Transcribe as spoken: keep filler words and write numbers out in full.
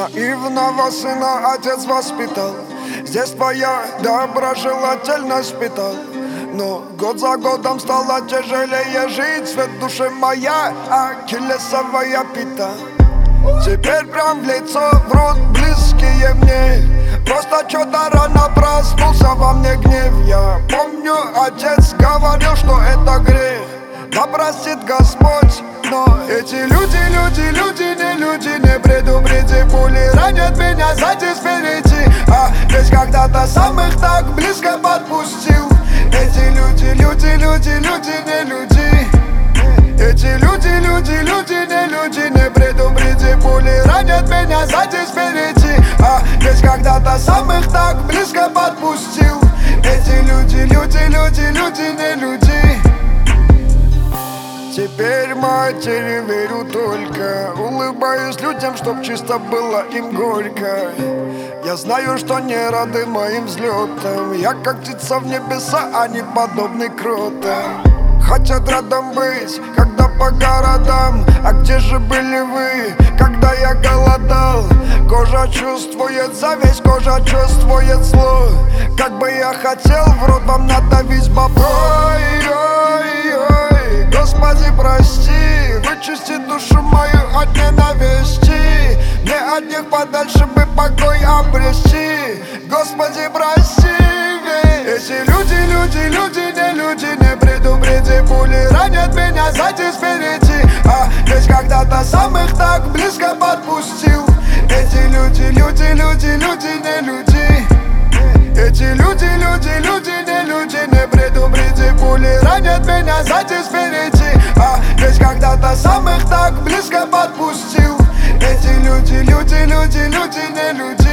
Наивного сына отец воспитал, здесь твоя доброжелательность питал. Но год за годом стало тяжелее жить, свет в душе моя ахиллесовая пята. Теперь прям в лицо врут близкие мне, просто что-то рано проснулся во мне гнев. Я помню, отец говорил, что это грех, да простит Господь. Но эти люди, люди, люди, не люди, не предупреди. Пули ранят меня сзади, спереди, а ведь когда-то сам их так близко подпустил. Эти люди, люди, люди, люди, не люди. Эти люди, люди, люди, не люди, не предупреди. Пули ранят меня сзади, спереди, а ведь когда-то сам их так близко подпустил. Эти люди, люди, люди, люди, не люди. Теперь матери верю только, улыбаюсь людям, чтоб чисто было им горько. Я знаю, что не рады моим взлетам, я как птица в небеса, а не подобный кротам. Хотят рядом быть, когда по городам, а где же были вы, когда я голодал? Кожа чувствует зависть, кожа чувствует зло. Как бы я хотел в рот вам надавить бобро. Ой-ой-ой, Господи, прости, вычисти душу мою от ненависти. Мне от них подальше бы покой обрести. Господи, прости, ведь эти люди, люди, люди, не люди, не предупреди. Пули ранят меня сзади, спереди, а ведь когда-то сам их так близко подпустил. Эти люди, люди, люди, люди, не люди. Эти люди, люди, люди, не люди, не предупреди. Пули ранят меня сзади, спереди, а ведь когда-то сам их так близко подпустил. Эти люди, люди, люди, люди, не люди.